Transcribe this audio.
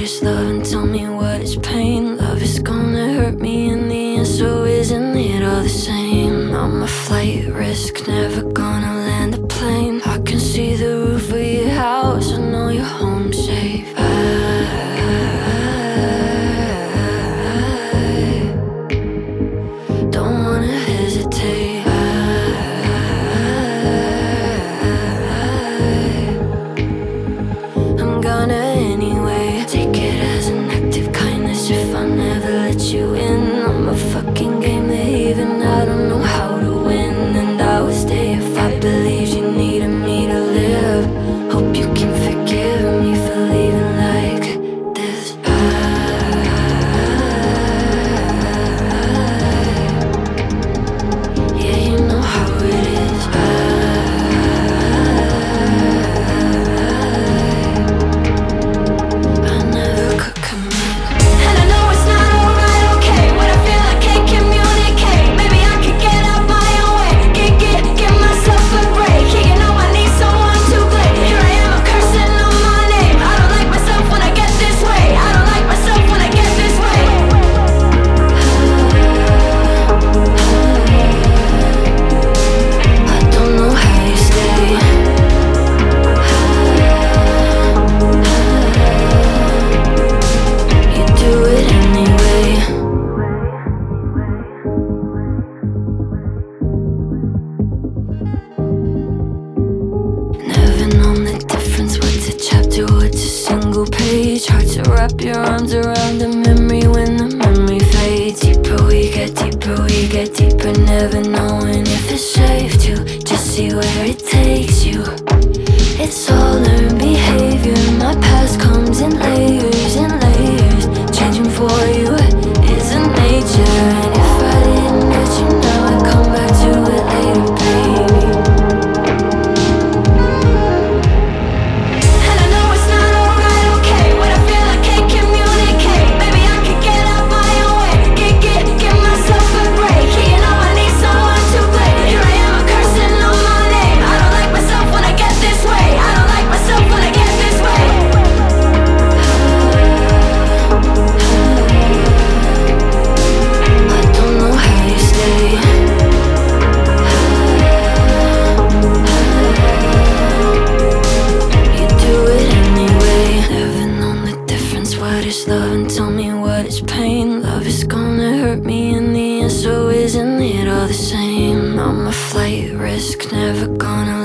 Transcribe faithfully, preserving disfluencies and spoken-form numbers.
is love and tell me what is pain. Love is gonna hurt me in the end, so isn't it all the same? I'm a flight risk, never gonna land a plane. I can see the roof of your house, I know you're home safe. I don't wanna hesitate. I'm gonna anyway. Take it as an act of kindness if I never let you in. I'm a fucking game that even I don't know how to win. And I would stay if I believed you needed me to live. Hope you can forgive me for leaving like this. Yeah, you know how it is. I never could commit. And I know it's not alright, okay. When I feel I can't communicate, maybe I could get out my own way. Get, get, give myself a break. Yeah, you know I need someone to blame. Here I am, I'm cursing on my name. I don't like myself when I get this way. I don't like myself when I get this way. I don't know how you stay. You do it anyway. Never known the difference, what's a chapter, what's a single page. Hard to wrap your arms around a memory when the memory fades. Deeper we get, deeper we get deeper, never knowing if it's safe to just see where it takes you. It's all learned behavior, my past comes in layers and layers. Changing for you is a nature, and if I didn't let you know, I'd come back to it later, baby. And I know it's not alright, okay. When I feel I can't communicate, maybe I could get out my own way. Get, get, give myself a break. Yeah, you know I need someone to blame. Here I am, I'm cursing on my name. I don't like myself when I get this way. I don't like myself when I get this way. I don't know how you stay. You do it anyway. Never known the difference, what is love and tell me what is pain. Love is gonna hurt me in the end, so isn't it all the same? I'm a flight risk, never gonna